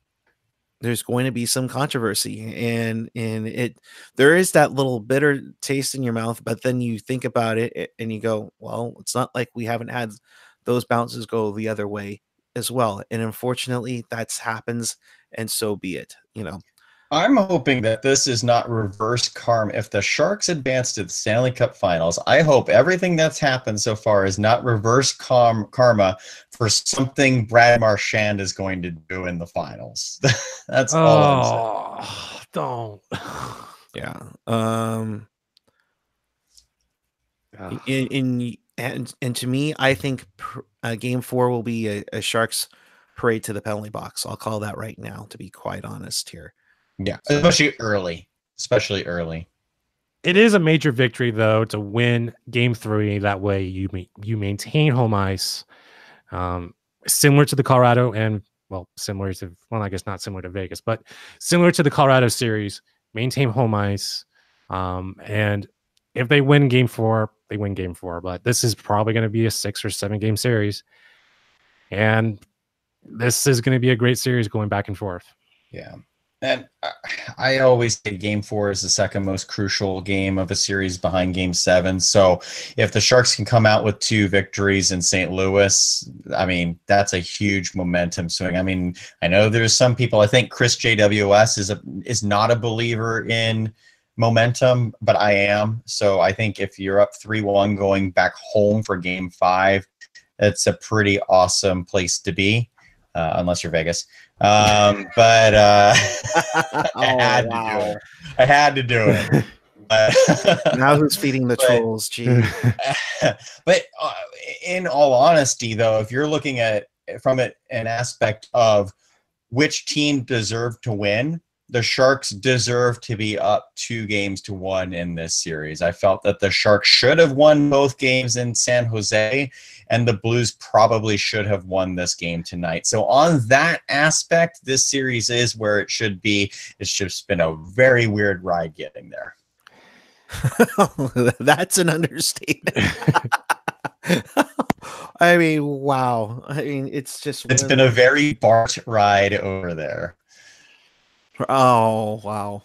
some controversy, and there is that little bitter taste in your mouth, but then you think about it and you go, well, it's not like we haven't had those bounces go the other way as well, and unfortunately that's happens, and so be it, I'm hoping that this is not reverse karma. If the Sharks advance to the Stanley Cup Finals, I hope everything that's happened so far is not reverse karma for something Brad Marchand is going to do in the finals. That's all I'm saying. Don't. Yeah. Ugh. And to me, I think Game 4 will be a Sharks parade to the penalty box. I'll call that right now, to be quite honest here. Yeah, especially early. It is a major victory, though, to win Game 3. That way, you maintain home ice, similar to the Colorado and I guess not similar to Vegas, but similar to the Colorado series. Maintain home ice, and if they win Game 4, they win Game 4. But this is probably going to be a 6 or 7 game series, and this is going to be a great series going back and forth. Yeah. And I always say Game 4 is the second most crucial game of a series behind Game 7. So if the Sharks can come out with 2 victories in St. Louis, I mean, that's a huge momentum swing. I mean, I know there's some people, I think Chris JWS is not a believer in momentum, but I am. So I think if you're up 3-1 going back home for Game 5, it's a pretty awesome place to be, unless you're Vegas. I had to do it. Now who's feeding the trolls? Gee. But in all honesty, though, if you're looking at from an aspect of which team deserved to win, the Sharks deserve to be up 2-1 in this series. I felt that the Sharks should have won both games in San Jose, and the Blues probably should have won this game tonight. So on that aspect, this series is where it should be. It's just been a very weird ride getting there. That's an understatement. I mean, wow. I mean, it's been a very Bart ride over there. Oh, wow.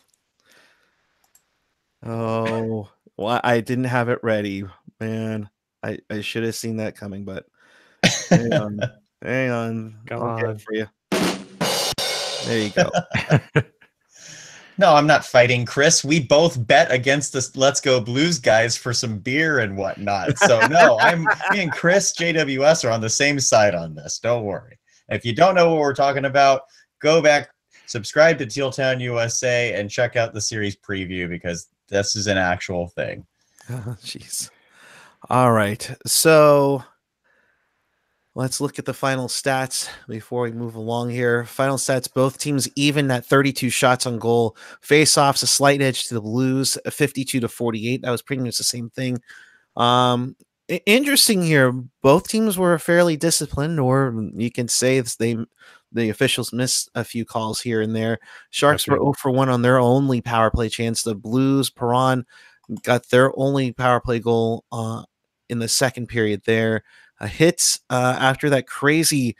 Oh, well, I didn't have it ready, man. I should have seen that coming, but hang on. Hang on. I'll get it for you. There you go. No, I'm not fighting Chris. We both bet against the Let's Go Blues guys for some beer and whatnot. So no, me and Chris JWS are on the same side on this. Don't worry. If you don't know what we're talking about, go back, subscribe to Teal Town USA, and check out the series preview, because this is an actual thing. Oh, jeez. All right. So let's look at the final stats before we move along here. Final stats, both teams even at 32 shots on goal. Face-offs, a slight edge to the Blues, 52-48. That was pretty much the same thing. Interesting here. Both teams were fairly disciplined, or you can say the officials missed a few calls here and there. Sharks were 0 for 1 on their only power play chance. The Blues, Perron got their only power play goal in the second period there. Hits after that crazy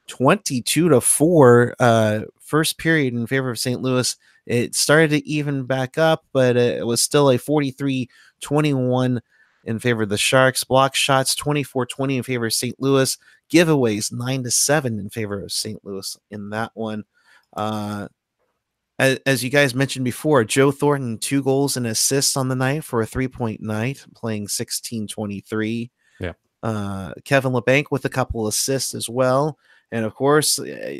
22-4 first period in favor of St. Louis. It started to even back up, but it was still a 43-21 in favor of the Sharks. Block shots 24-20 in favor of St. Louis. Giveaways 9-7 in favor of St. Louis in that one. As you guys mentioned before, Joe Thornton 2 goals and assists on the night for a 3-point night, playing 16-23. Yeah. Kevin LeBanc with a couple assists as well, and of course,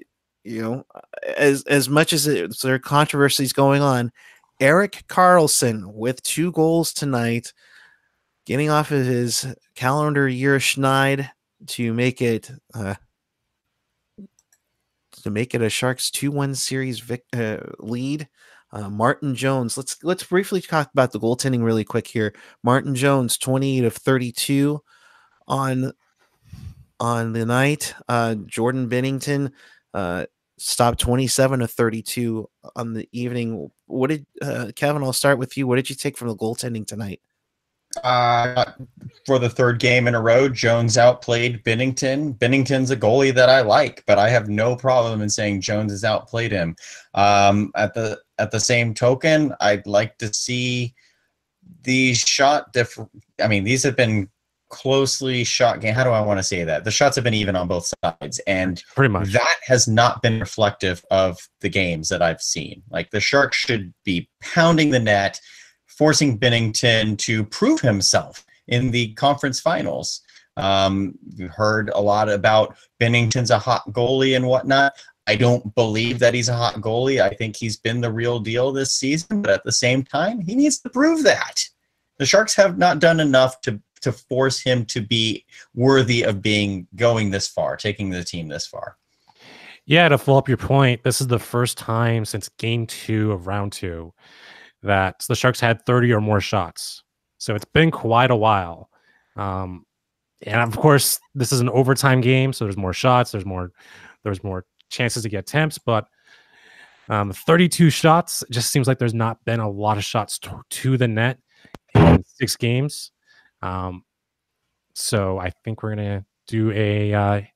as much as there are controversies going on, Erik Karlsson with 2 goals tonight, getting off of his calendar year schneid to make it a Sharks 2-1 series lead. Martin Jones. Let's briefly talk about the goaltending really quick here. Martin Jones 28 of 32 on the night. Jordan Binnington stopped 27 of 32 on the evening. What did Kevin? I'll start with you. What did you take from the goaltending tonight? For the third game in a row, Jones outplayed Binnington. Binnington's a goalie that I like, but I have no problem in saying Jones has outplayed him. At the same token, I'd like to see these these have been closely shot game. How do I want to say that? The shots have been even on both sides, and Pretty much. that has not been reflective of the games that I've seen. Like, the Sharks should be pounding the net, forcing Binnington to prove himself in the conference finals. We've heard a lot about Binnington's a hot goalie and whatnot. I don't believe that he's a hot goalie. I think he's been the real deal this season, but at the same time, he needs to prove that. The Sharks have not done enough to force him to be worthy of going this far, taking the team this far. Yeah, to follow up your point, this is the first time since game 2 of round 2 that the Sharks had 30 or more shots. So it's been quite a while. And of course, this is an overtime game, so there's more shots, there's more chances to get attempts, but 32 shots, it just seems like there's not been a lot of shots to the net in 6 games. So I think we're going to do a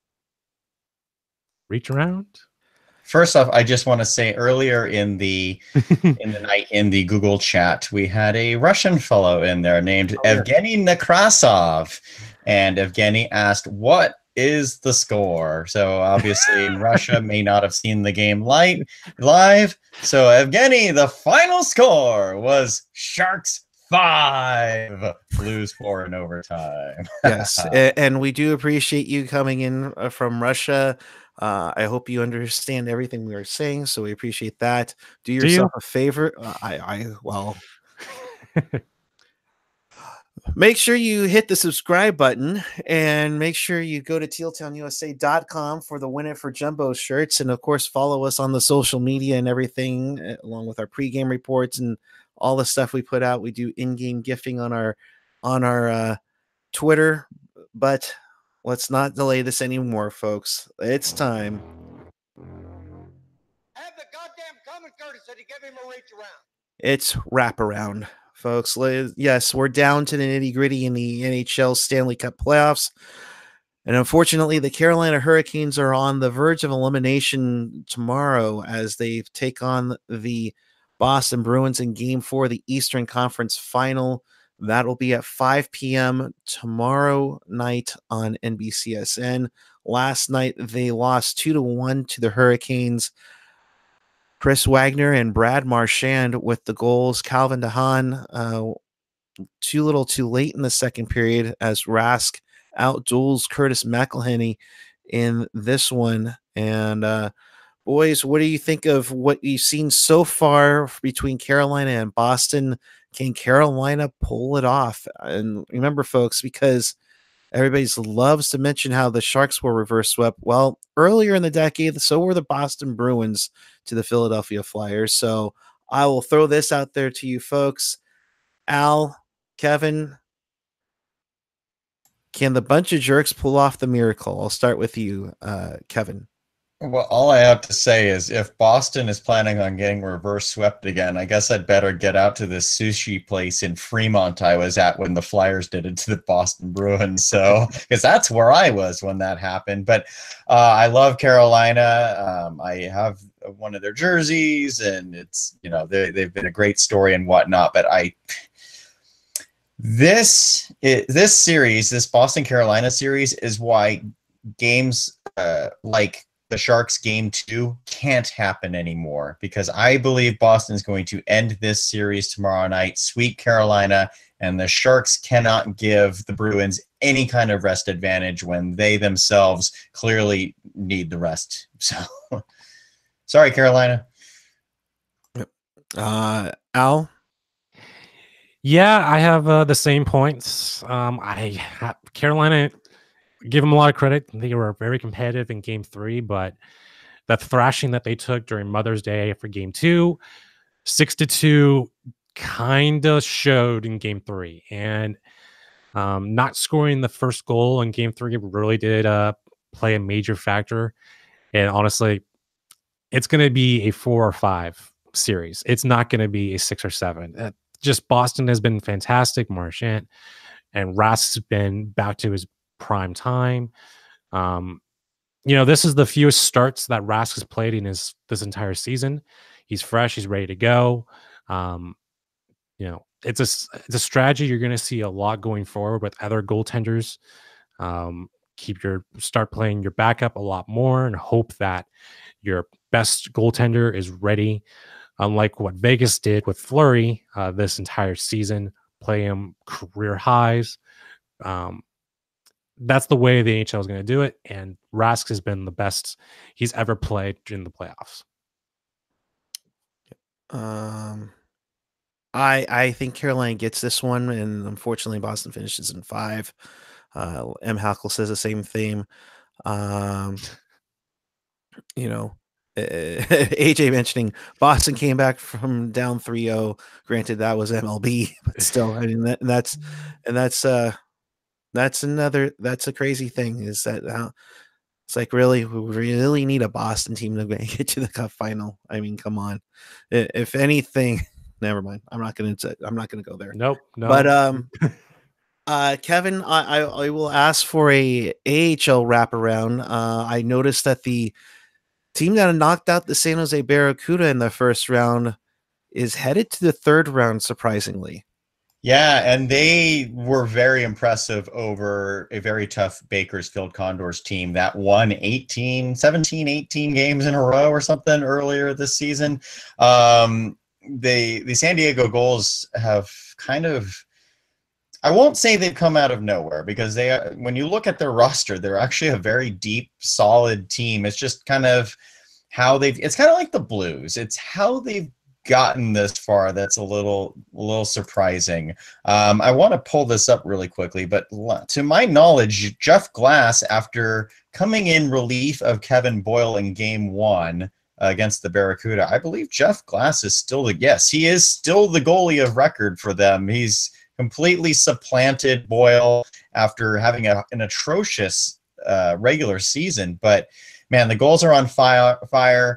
reach around. First off, I just want to say earlier in the night in the Google chat, we had a Russian fellow in there named Evgeny Nekrasov, and Evgeny asked, "What is the score?" So obviously Russia may not have seen the game live. So Evgeny, the final score was Sharks 5, Blues 4 in overtime. Yes, and we do appreciate you coming in from Russia. I hope you understand everything we are saying, so we appreciate that. Do yourself a favor. Well, make sure you hit the subscribe button and make sure you go to tealtownusa.com for the Win It for Jumbo shirts. And of course, follow us on the social media and everything, along with our pregame reports and all the stuff we put out. We do in-game gifting on our Twitter, but let's not delay this anymore, folks. It's time. Have the goddamn common courtesy to give him a reach around. It's wraparound, folks. Yes, we're down to the nitty-gritty in the NHL Stanley Cup playoffs. And unfortunately, the Carolina Hurricanes are on the verge of elimination tomorrow as they take on the Boston Bruins in Game 4 of the Eastern Conference Final. That'll be at 5 p.m. tomorrow night on NBCSN. Last night, they lost 2-1 to the Hurricanes. Chris Wagner and Brad Marchand with the goals. Calvin DeHaan, too little too late in the second period as Rask outduels Curtis McElhinney in this one. And boys, what do you think of what you've seen so far between Carolina and Boston? Can Carolina pull it off? And remember, folks, because everybody loves to mention how the Sharks were reverse swept. Well, earlier in the decade, so were the Boston Bruins to the Philadelphia Flyers. So I will throw this out there to you folks. Al, Kevin, can the bunch of jerks pull off the miracle? I'll start with you, Kevin. Well, all I have to say is if Boston is planning on getting reverse swept again, I guess I'd better get out to this sushi place in Fremont I was at when the Flyers did it to the Boston Bruins. So, because that's where I was when that happened. But I love Carolina. I have one of their jerseys, and it's, they've been a great story and whatnot. But this series, this Boston Carolina series, is why games like the Sharks Game 2 can't happen anymore, because I believe Boston is going to end this series tomorrow night, sweep Carolina, and the Sharks cannot give the Bruins any kind of rest advantage when they themselves clearly need the rest. So, sorry, Carolina. Al? Yeah, I have the same points. Carolina, give them a lot of credit. They were very competitive in Game 3, but the thrashing that they took during Mother's Day for Game 2, 6-2, kind of showed in Game 3. And not scoring the first goal in Game 3 really did play a major factor. And honestly, it's going to be a 4 or 5 series. It's not going to be a 6 or 7. just Boston has been fantastic. Marchand and Rask has been back to his prime time. This is the fewest starts that Rask has played in this entire season. He's fresh. He's ready to go. It's a strategy you're going to see a lot going forward with other goaltenders. Start playing your backup a lot more and hope that your best goaltender is ready. Unlike what Vegas did with Fleury this entire season, play him career highs. That's the way the NHL is going to do it, and Rask has been the best he's ever played in the playoffs. I think Carolina gets this one, and unfortunately, Boston finishes in 5. M. Hackle says the same thing. AJ mentioning Boston came back from down 3-0. Granted, that was MLB, but still, I mean that's a crazy thing. Is that it's like, really, we really need a Boston team to get to the Cup final? I mean, come on. If anything, never mind. I'm not gonna go there. Nope. No. But Kevin, I will ask for a AHL wraparound. I noticed that the team that knocked out the San Jose Barracuda in the first round is headed to the third round, surprisingly. Yeah, and they were very impressive over a very tough Bakersfield Condors team that won 18 games in a row or something earlier this season. The San Diego Gulls have kind of, I won't say they've come out of nowhere, because when you look at their roster, they're actually a very deep, solid team. It's just kind of how it's kind of like the Blues. It's how they've gotten this far that's a little surprising. I want to pull this up really quickly, but to my knowledge, Jeff Glass, after coming in relief of Kevin Boyle in Game 1 against the Barracuda, I believe Jeff Glass is still he is still the goalie of record for them. He's completely supplanted Boyle after having an atrocious regular season. But man, the goals are on fire.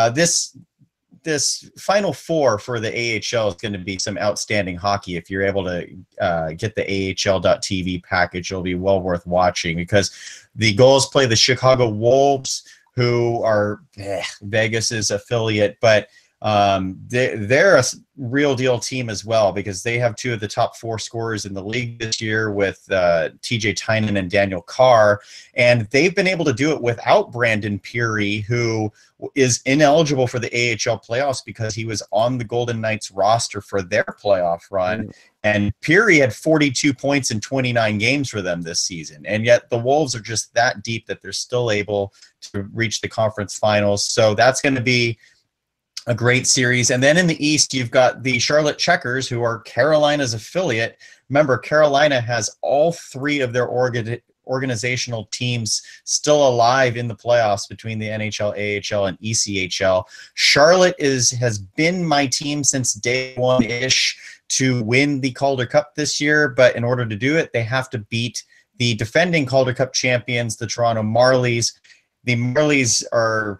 This Final Four for the AHL is going to be some outstanding hockey. If you're able to get the AHL.TV package, it'll be well worth watching, because the Gulls play the Chicago Wolves, who are Vegas's affiliate, but they're a real deal team as well, because they have 2 of the top 4 scorers in the league this year with TJ Tynan and Daniel Carr, and they've been able to do it without Brandon Peary, who is ineligible for the AHL playoffs because he was on the Golden Knights roster for their playoff run. And Peary had 42 points in 29 games for them this season. And yet the Wolves are just that deep that they're still able to reach the conference finals. So that's going to be a great series. And then in the East, you've got the Charlotte Checkers, who are Carolina's affiliate. Remember, Carolina has all 3 of their organizational teams still alive in the playoffs between the NHL, AHL, and ECHL. Charlotte has been my team since day 1-ish to win the Calder Cup this year, but in order to do it, they have to beat the defending Calder Cup champions, the Toronto Marlies. The Marlies are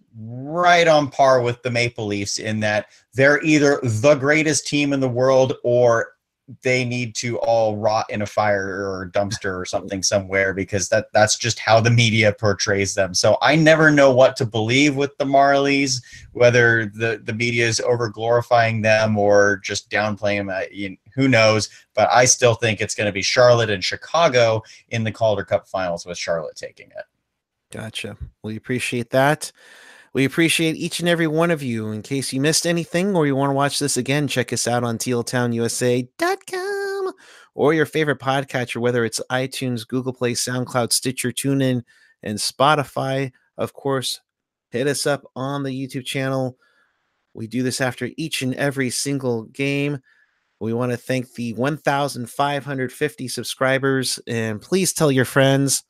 right on par with the Maple Leafs in that they're either the greatest team in the world, or they need to all rot in a fire or dumpster or something somewhere, because that's just how the media portrays them. So I never know what to believe with the Marlies, whether the media is over glorifying them or just downplaying them. Who knows? But I still think it's going to be Charlotte and Chicago in the Calder Cup finals, with Charlotte taking it. Gotcha. We appreciate that. We appreciate each and every one of you. In case you missed anything or you want to watch this again, check us out on tealtownusa.com or your favorite podcatcher, whether it's iTunes, Google Play, SoundCloud, Stitcher, TuneIn, and Spotify. Of course, hit us up on the YouTube channel. We do this after each and every single game. We want to thank the 1,550 subscribers, and please tell your friends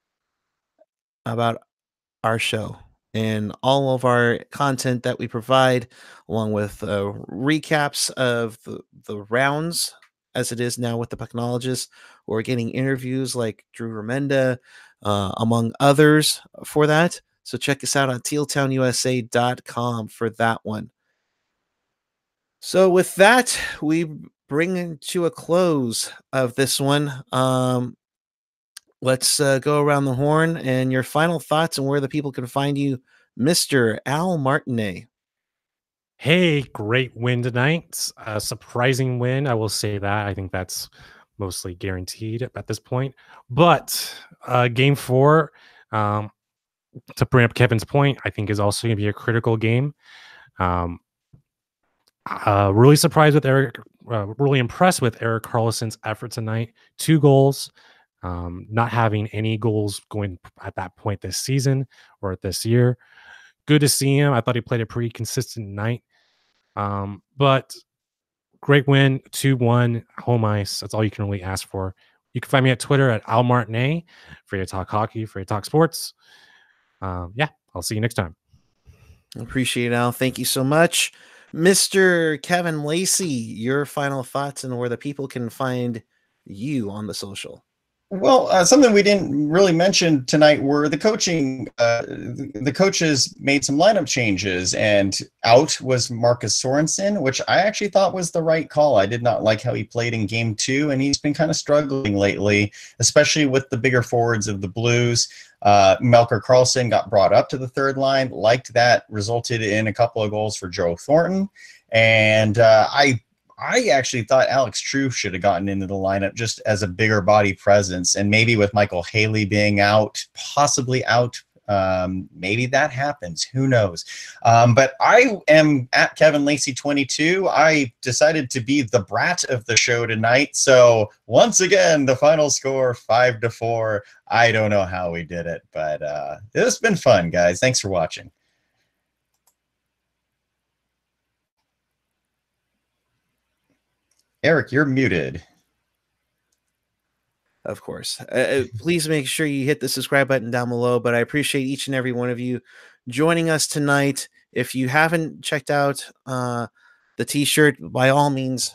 about our show and all of our content that we provide, along with recaps of the rounds as it is now with the Pucknologists, or getting interviews like Drew Remenda, among others for that. So check us out on tealtownusa.com for that one. So with that, we bring to a close of this one. Let's go around the horn and your final thoughts on where the people can find you, Mr. Al Martinet. Hey, great win tonight. A surprising win. I will say that. I think that's mostly guaranteed at this point. But game 4, to bring up Kevin's point, I think is also going to be a critical game. Really surprised with Eric. Really impressed with Erik Karlsson's effort tonight. 2 goals. Not having any goals going at that point this season or this year. Good to see him. I thought he played a pretty consistent night. But great win, 2-1, home ice. That's all you can really ask for. You can find me at Twitter at Al Martinet, free to talk hockey, free to talk sports. Yeah, I'll see you next time. Appreciate it, Al. Thank you so much. Mr. Kevin Lacey, your final thoughts and where the people can find you on the social. Well, something we didn't really mention tonight were the coaching. The coaches made some lineup changes, and out was Marcus Sorensen, which I actually thought was the right call. I did not like how he played in game 2, and he's been kind of struggling lately, especially with the bigger forwards of the Blues. Melker Karlsson got brought up to the third line. Liked that. Resulted in a couple of goals for Joe Thornton. And I actually thought Alex True should have gotten into the lineup just as a bigger body presence. And maybe with Michael Haley being out, possibly out, maybe that happens. Who knows? But I am at Kevin Lacey 22. I decided to be the brat of the show tonight. So once again, the final score 5-4. I don't know how we did it, but it's been fun, guys. Thanks for watching. Eric, you're muted. Of course. Please make sure you hit the subscribe button down below, but I appreciate each and every one of you joining us tonight. If you haven't checked out the t-shirt, by all means,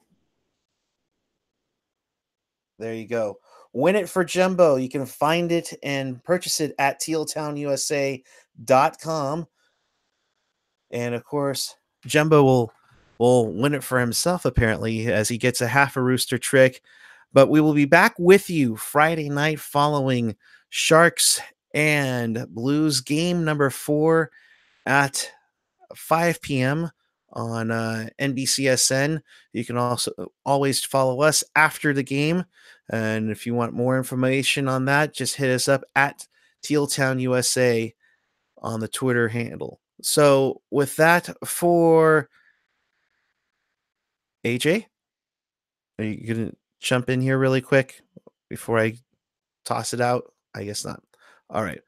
there you go. Win it for Jumbo. You can find it and purchase it at tealtownusa.com. And of course, Jumbo will win it for himself, apparently, as he gets a half a rooster trick. But we will be back with you Friday night following Sharks and Blues game number 4 at 5 p.m. on NBCSN. You can also always follow us after the game. And if you want more information on that, just hit us up at TealTownUSA on the Twitter handle. So with that, for AJ, are you going to jump in here really quick before I toss it out? I guess not. All right.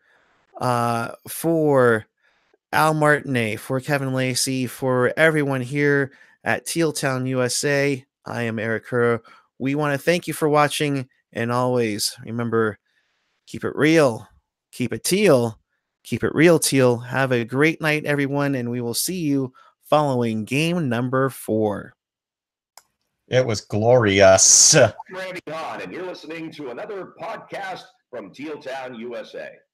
For Al Martinet, for Kevin Lacey, for everyone here at Teal Town USA, I am Eric Curra. We want to thank you for watching, and always remember, keep it real, keep it teal, keep it real teal. Have a great night, everyone, and we will see you following game number 4. It was glorious. Randy Hahn, and you're listening to another podcast from Teal Town USA.